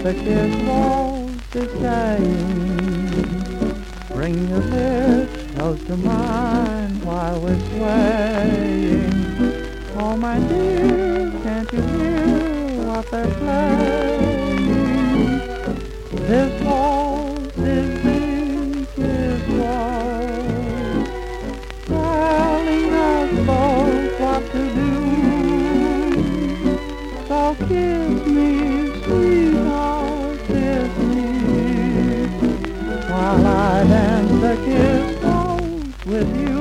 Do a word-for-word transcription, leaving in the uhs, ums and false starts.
the kiss waltz is saying, bring your lips close to mine while we're swaying. Oh my dear, can't you hear what they're playing? This waltz is the kiss waltz, telling us both what to do. So kiss me, sweetheart, kiss me, while I dance the kiss waltz with you.